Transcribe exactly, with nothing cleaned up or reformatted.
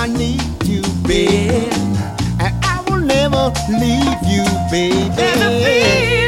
I need you, babe, and I will never leave you, baby.